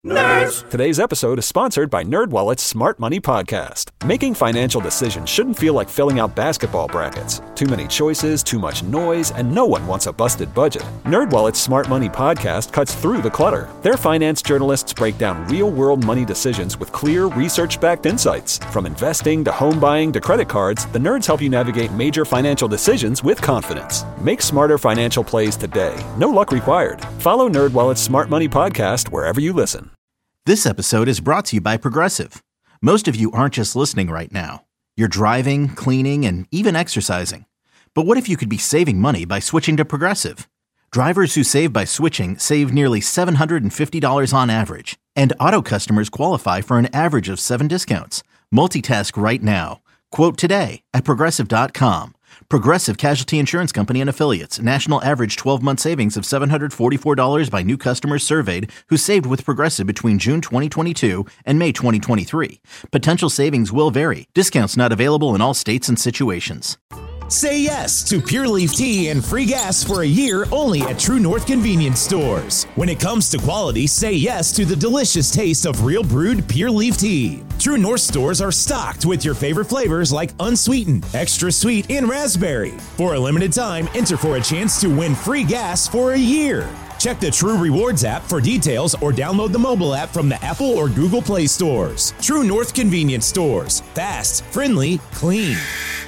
Nerds! Today's episode is sponsored by NerdWallet's Smart Money Podcast. Making financial decisions shouldn't feel like filling out basketball brackets. Too many choices, too much noise, and no one wants a busted budget. NerdWallet's Smart Money Podcast cuts through the clutter. Their finance journalists break down real-world money decisions with clear, research-backed insights. From investing to home buying to credit cards, the nerds help you navigate major financial decisions with confidence. Make smarter financial plays today. No luck required. Follow NerdWallet's Smart Money Podcast wherever you listen. This episode is brought to you by Progressive. Most of you aren't just listening right now. You're driving, cleaning, and even exercising. But what if you could be saving money by switching to Progressive? Drivers who save by switching save nearly $750 on average. And auto customers qualify for an average of 7 discounts. Multitask right now. Quote today at Progressive.com. Progressive Casualty Insurance Company and Affiliates. National average 12-month savings of $744 by new customers surveyed who saved with Progressive between June 2022 and May 2023. Potential savings will vary. Discounts not available in all states and situations. Say yes to Pure Leaf Tea and free gas for a year only at True North Convenience Stores. When it comes to quality, say yes to the delicious taste of real brewed Pure Leaf Tea. True North stores are stocked with your favorite flavors like unsweetened, extra sweet, and raspberry. For a limited time, enter for a chance to win free gas for a year. Check the True Rewards app for details or download the mobile app from the Apple or Google Play stores. True North Convenience Stores. Fast, friendly, clean.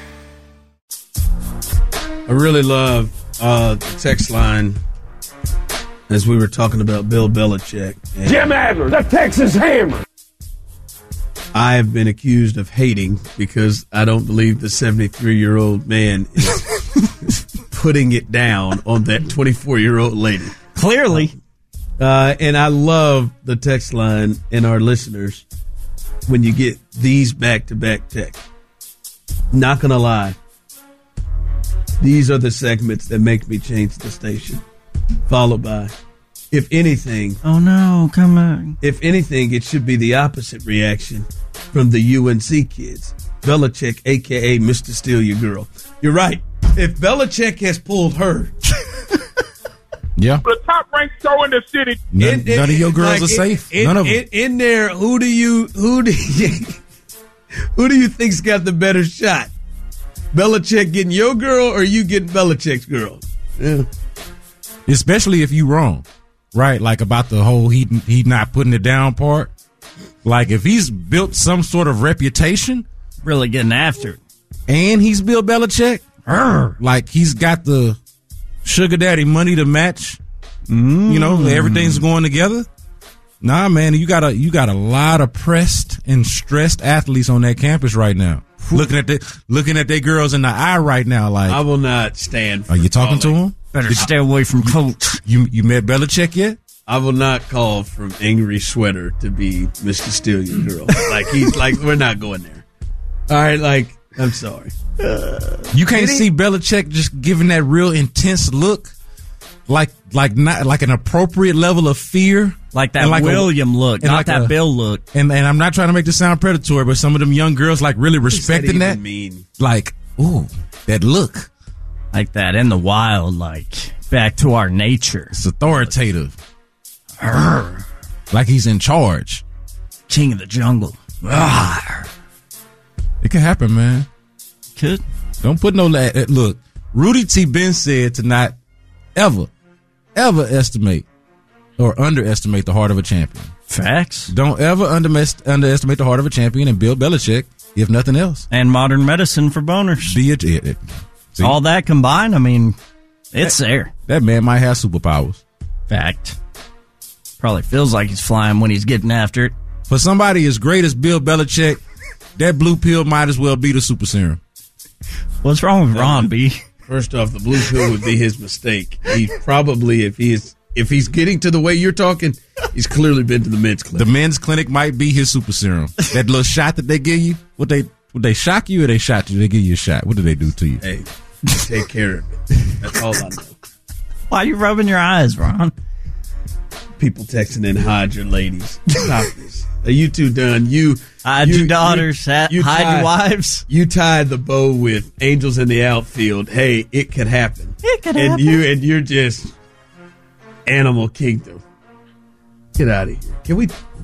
I really love the text line as we were talking about Bill Belichick. Jim Adler, the Texas Hammer. I have been accused of hating because I don't believe the 73-year-old man is putting it down on that 24-year-old lady. Clearly. And I love the text line and our listeners when you get these back-to-back texts. Not going to lie. These are the segments that make me change the station. Followed by, if anything... Oh, no, come on. If anything, it should be the opposite reaction from the UNC kids. Belichick, a.k.a. Mr. Steal Your Girl. You're right. If Belichick has pulled her... Yeah. The top-ranked show in the city. None of your girls are safe. None of them. In there, who do you think's got the better shot? Belichick getting your girl or you getting Belichick's girl? Yeah. Especially if you wrong, right? Like about the whole he not putting it down part. Like if he's built some sort of reputation, really getting after it, and he's Bill Belichick, like he's got the sugar daddy money to match. You know, everything's going together. Nah, man, you got a lot of pressed and stressed athletes on that campus right now. Looking at their girls in the eye right now, like I will not stand for are you talking to him? Better stay away from Coach. You met Belichick yet? I will not call from Angry Sweater to be Mr. Steal Your Girl. We're not going there. All right, like, I'm sorry. You can't see Belichick just giving that real intense look, like an appropriate level of fear. Like that William look, not like that Bill look. And I'm not trying to make this sound predatory, but some of them young girls like really respecting that. Like, ooh, that look. Like that in the wild, like back to our nature. It's authoritative. Like he's in charge. King of the jungle. It can happen, man. Could. Don't put no... Look, Rudy T. Ben said to not ever estimate or underestimate the heart of a champion. Facts. Don't ever underestimate the heart of a champion, and Bill Belichick, if nothing else. And modern medicine for boners. See? All that combined, I mean, it's there. That man might have superpowers. Fact. Probably feels like he's flying when he's getting after it. For somebody as great as Bill Belichick, that blue pill might as well be the super serum. What's wrong with Ron, B? First off, the blue pill would be his mistake. He probably, if he's getting to the way you're talking, he's clearly been to the men's clinic. The men's clinic might be his super serum. That little shot that they give you, would they shock you or they shot you? They give you a shot. What do they do to you? Hey, take care of it. That's all I know. Why are you rubbing your eyes, Ron? People texting in, hide your ladies. Stop this. Are you two done? Hide your daughters. Hide your wives. You tied the bow with Angels in the Outfield. Hey, it could happen. It could happen. You're just Animal Kingdom. Get out of here.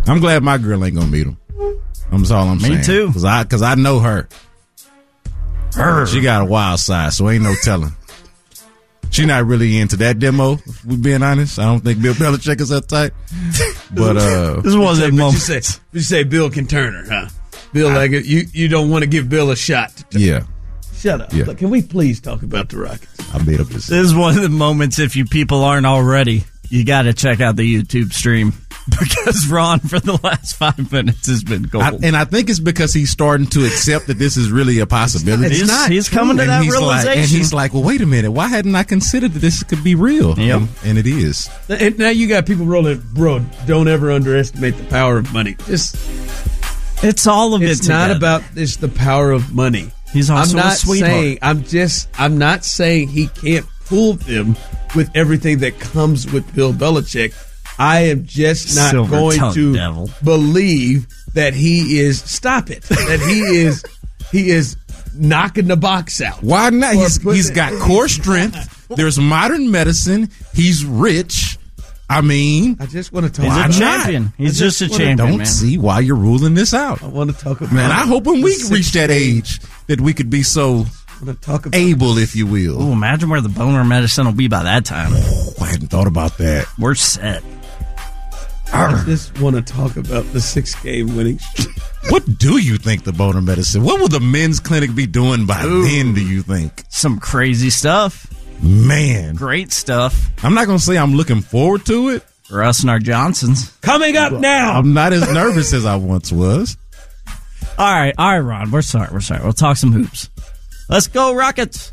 I'm glad my girl ain't gonna meet him. That's all I'm saying. Me too. Because I know her. She got a wild side, so ain't no telling. She not really into that demo, if we're being honest. I don't think Bill Belichick is that type. But this wasn't a moment. You say Bill can turn her, huh? Bill, like you don't want to give Bill a shot. Yeah. Shut up. Yeah. Look, can we please talk about the Rockets? I made up this. This is one of the moments, if you people aren't already, you got to check out the YouTube stream. Because Ron, for the last 5 minutes, has been gold. And I think it's because he's starting to accept that this is really a possibility. He's coming to that realization. And he's like, well, wait a minute. Why hadn't I considered that this could be real? Yep. And it is. And now you got people rolling, bro, don't ever underestimate the power of money. It's all of it. It's not about it's the power of money. He's also a sweetheart. I'm not saying he can't fool them with everything that comes with Bill Belichick. I am just not going to believe that he is. Stop it. That he is knocking the box out. Why not? He's got core strength. There's modern medicine. He's rich. I mean, I just want to talk. He's a champion. He's just a champion. Don't man. see why you're ruling this out. I want to talk about. Man, I hope when we reach that age that we could be so able, if you will. Ooh, imagine where the boner medicine will be by that time. Oh, I hadn't thought about that. We're set. I just want to talk about the 6-game winning streak. What do you think the boner medicine? What will the men's clinic be doing by then, do you think? Some crazy stuff. Man. Great stuff. I'm not going to say I'm looking forward to it. For us and our Johnsons. Coming up now. I'm not as nervous as I once was. All right, Ron. We're sorry. We'll talk some hoops. Let's go, Rockets.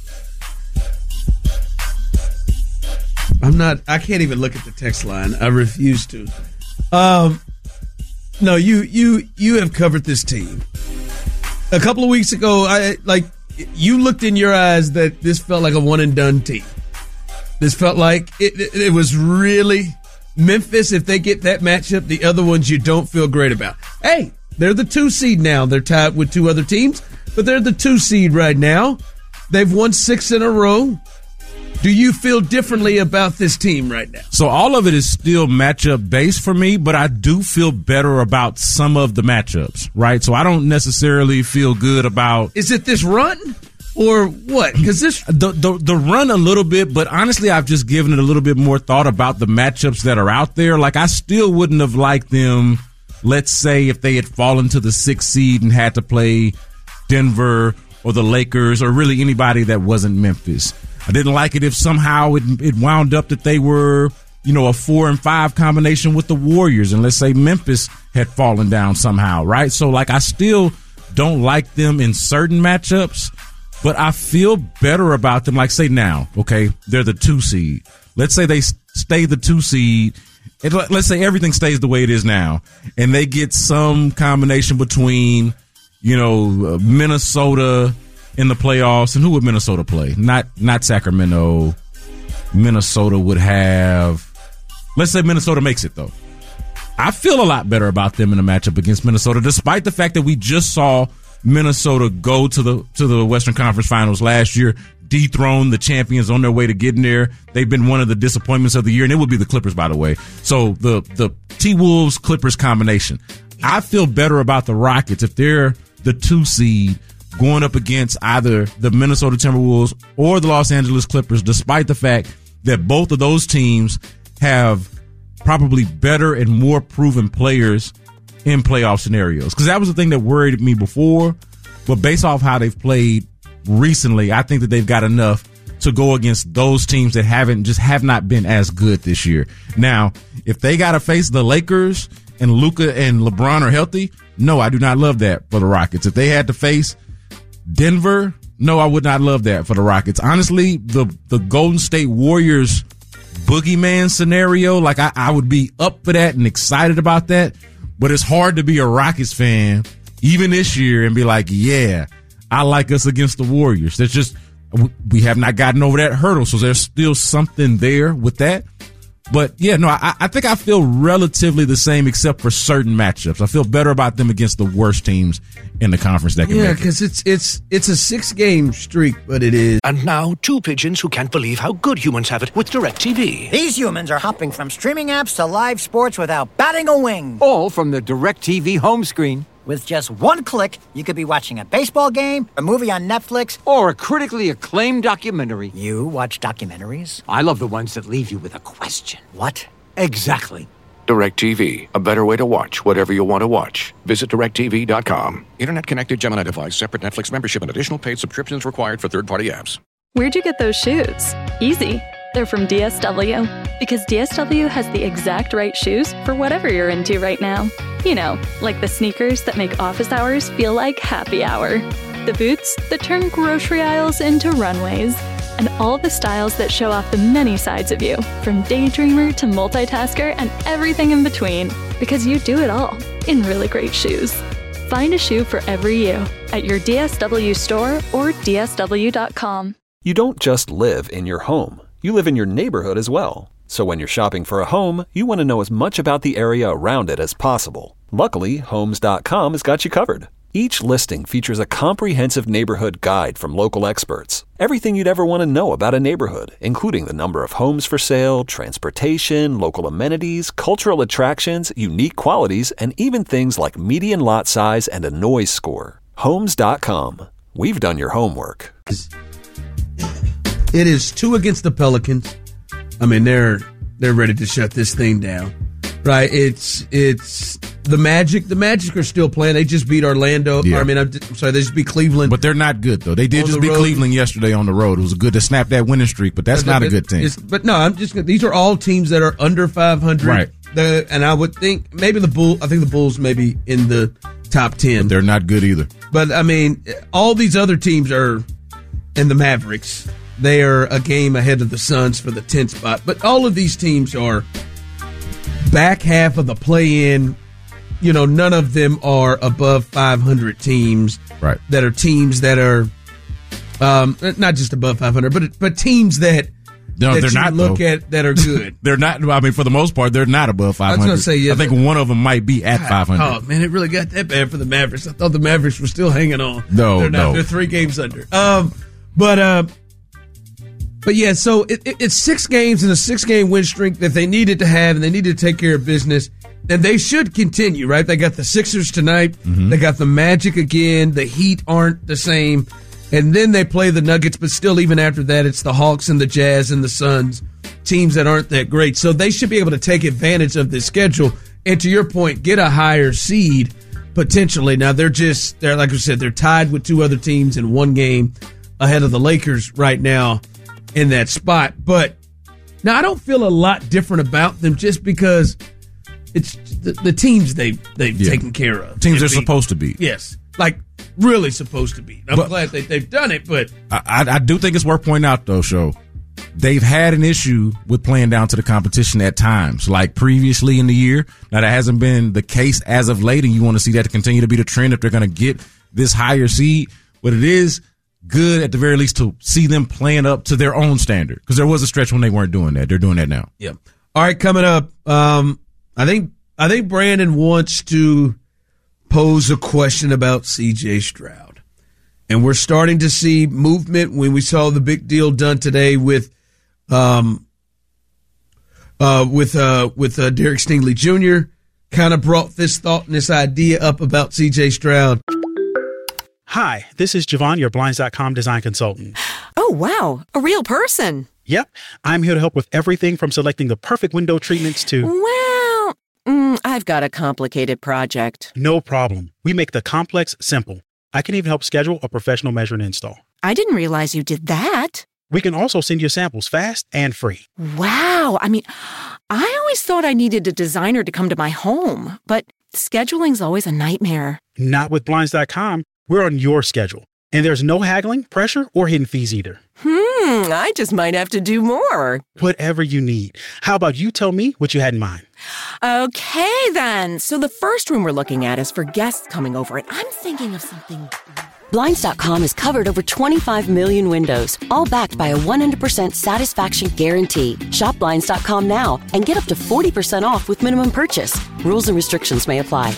I can't even look at the text line. I refuse to. No, you have covered this team. A couple of weeks ago, you looked in your eyes that this felt like a one and done team. This felt like it was really Memphis. If they get that matchup, the other ones you don't feel great about. Hey, they're the 2 seed now. They're tied with 2 other teams, but they're the 2 seed right now. They've won 6 in a row. Do you feel differently about this team right now? So all of it is still matchup based for me, but I do feel better about some of the matchups, right? So I don't necessarily feel good about. Is it this run or what? Because the run a little bit, but honestly, I've just given it a little bit more thought about the matchups that are out there. Like I still wouldn't have liked them. Let's say if they had fallen to the 6th seed and had to play Denver or the Lakers or really anybody that wasn't Memphis. I didn't like it if somehow it wound up that they were, a 4 and 5 combination with the Warriors. And let's say Memphis had fallen down somehow, right? So, I still don't like them in certain matchups, but I feel better about them. Like, say now, okay, they're the 2 seed. Let's say they stay the 2 seed. Let's say everything stays the way it is now, and they get some combination between, Minnesota in the playoffs. And who would Minnesota play? Not Sacramento. Minnesota would have. Let's say Minnesota makes it, though. I feel a lot better about them in a matchup against Minnesota, despite the fact that we just saw Minnesota go to the Western Conference Finals last year, dethrone the champions on their way to getting there. They've been one of the disappointments of the year, and it would be the Clippers, by the way. So the T-Wolves Clippers combination. I feel better about the Rockets if they're the 2 seed going up against either the Minnesota Timberwolves or the Los Angeles Clippers, despite the fact that both of those teams have probably better and more proven players in playoff scenarios. Because that was the thing that worried me before. But based off how they've played recently, I think that they've got enough to go against those teams that have not been as good this year. Now, if they got to face the Lakers and Luka and LeBron are healthy, no, I do not love that for the Rockets. If they had to face Denver, no, I would not love that for the Rockets. Honestly, the Golden State Warriors boogeyman scenario, I would be up for that and excited about that. But it's hard to be a Rockets fan, even this year, and be like, yeah, I like us against the Warriors. We have not gotten over that hurdle, so there's still something there with that. But yeah, no, I think I feel relatively the same except for certain matchups. I feel better about them against the worst teams in the conference that can make it. Yeah, because it's a 6-game streak, but it is. And now, two pigeons who can't believe how good humans have it with DirecTV. These humans are hopping from streaming apps to live sports without batting a wing. All from the DirecTV home screen. With just one click, you could be watching a baseball game, a movie on Netflix, or a critically acclaimed documentary. You watch documentaries? I love the ones that leave you with a question. What? Exactly. DirecTV, a better way to watch whatever you want to watch. Visit DirecTV.com. Internet-connected Gemini device, separate Netflix membership, and additional paid subscriptions required for third-party apps. Where'd you get those shoes? Easy. They're from DSW. Because DSW has the exact right shoes for whatever you're into right now. You know, like the sneakers that make office hours feel like happy hour. The boots that turn grocery aisles into runways. And all the styles that show off the many sides of you, from daydreamer to multitasker and everything in between. Because you do it all in really great shoes. Find a shoe for every you at your DSW store or DSW.com. You don't just live in your home. You live in your neighborhood as well. So when you're shopping for a home, you want to know as much about the area around it as possible. Luckily, Homes.com has got you covered. Each listing features a comprehensive neighborhood guide from local experts. Everything you'd ever want to know about a neighborhood, including the number of homes for sale, transportation, local amenities, cultural attractions, unique qualities, and even things like median lot size and a noise score. Homes.com. We've done your homework. It is 2 against the Pelicans. I mean, they're ready to shut this thing down, right? It's the Magic. The Magic are still playing. They just beat Orlando. Yeah. I mean, I'm sorry, they just beat Cleveland. But they're not good, though. They did just beat Cleveland yesterday on the road. It was good to snap that winning streak, but that's not a good team. But no, these are all teams that are under 500. Right. And I would think maybe I think the Bulls may be in the top 10. But they're not good either. But, I mean, all these other teams are, and the Mavericks, they are a game ahead of the Suns for the 10th spot. But all of these teams are back half of the play-in. You know, none of them are above 500 teams. Right. That are teams that are not just above 500, but teams that they're not. Look at that are good. They're not. I mean, for the most part, they're not above 500. I was going to say, yeah, I think one of them might be at 500. Oh man, it really got that bad for the Mavericks. I thought the Mavericks were still hanging on. No, they're not. They're 3 games under. But yeah, so it's 6 games and a 6-game win streak that they needed to have, and they needed to take care of business. And they should continue, right? They got the Sixers tonight. Mm-hmm. They got the Magic again. The Heat aren't the same. And then they play the Nuggets, but still, even after that, it's the Hawks and the Jazz and the Suns, teams that aren't that great. So they should be able to take advantage of this schedule. And to your point, get a higher seed, potentially. Now, they're like I said, they're tied with 2 other teams in 1 game ahead of the Lakers right now in that spot. But now I don't feel a lot different about them just because it's the teams they've taken care of. Teams they're supposed to beat. Yes. Like, really supposed to beat. I'm glad they've done it, but I do think it's worth pointing out, though, Sho, they've had an issue with playing down to the competition at times, like previously in the year. Now, that hasn't been the case as of late, and you want to see that to continue to be the trend if they're going to get this higher seed. But it is good, at the very least, to see them playing up to their own standard, because there was a stretch when they weren't doing that. They're doing that now. Yeah. All right, coming up, I think Brandon wants to pose a question about C.J. Stroud. And we're starting to see movement when we saw the big deal done today with Derek Stingley Jr. kind of brought this thought and this idea up about C.J. Stroud. Hi, this is Javon, your Blinds.com design consultant. Oh, wow. A real person. Yep. I'm here to help with everything from selecting the perfect window treatments to... Well, I've got a complicated project. No problem. We make the complex simple. I can even help schedule a professional measure and install. I didn't realize you did that. We can also send you samples fast and free. Wow. I mean, I always thought I needed a designer to come to my home, but scheduling's always a nightmare. Not with Blinds.com. We're on your schedule. And there's no haggling, pressure, or hidden fees either. I just might have to do more. Whatever you need. How about you tell me what you had in mind? Okay, then. So the first room we're looking at is for guests coming over, and I'm thinking of something Blinds.com has covered over 25 million windows, all backed by a 100% satisfaction guarantee. Shop Blinds.com now and get up to 40% off with minimum purchase. Rules and restrictions may apply.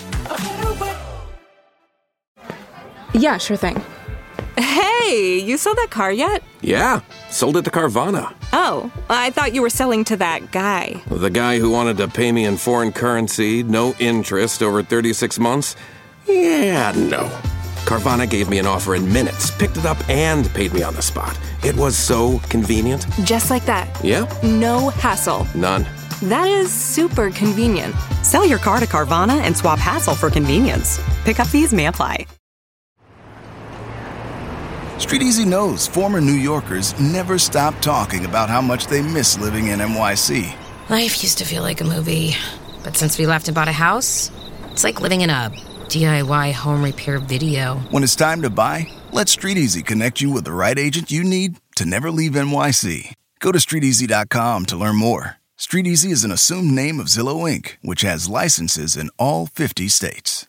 Yeah, sure thing. Hey, you sold that car yet? Yeah, sold it to Carvana. Oh, I thought you were selling to that guy. The guy who wanted to pay me in foreign currency, no interest, over 36 months? Yeah, no. Carvana gave me an offer in minutes, picked it up, and paid me on the spot. It was so convenient. Just like that. Yeah. No hassle. None. That is super convenient. Sell your car to Carvana and swap hassle for convenience. Pickup fees may apply. StreetEasy knows former New Yorkers never stop talking about how much they miss living in NYC. Life used to feel like a movie, but since we left and bought a house, it's like living in a DIY home repair video. When it's time to buy, let StreetEasy connect you with the right agent you need to never leave NYC. Go to StreetEasy.com to learn more. StreetEasy is an assumed name of Zillow Inc., which has licenses in all 50 states.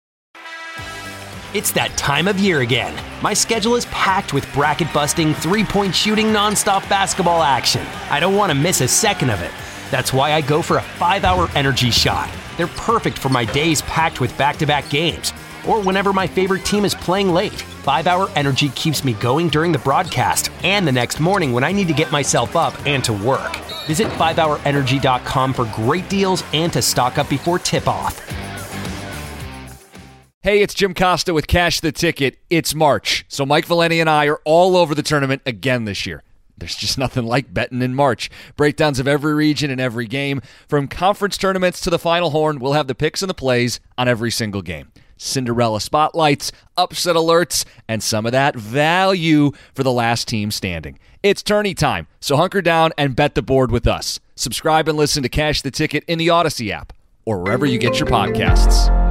It's that time of year again. My schedule is packed with bracket-busting, three-point shooting, nonstop basketball action. I don't want to miss a second of it. That's why I go for a 5-hour energy shot. They're perfect for my days packed with back-to-back games, or whenever my favorite team is playing late. 5-hour energy keeps me going during the broadcast and the next morning when I need to get myself up and to work. Visit 5hourenergy.com for great deals and to stock up before tip-off. Hey, it's Jim Costa with Cash the Ticket. It's March, so Mike Valeni and I are all over the tournament again this year. There's just nothing like betting in March. Breakdowns of every region and every game. From conference tournaments to the Final Horn, we'll have the picks and the plays on every single game. Cinderella spotlights, upset alerts, and some of that value for the last team standing. It's tourney time, so hunker down and bet the board with us. Subscribe and listen to Cash the Ticket in the Odyssey app or wherever you get your podcasts.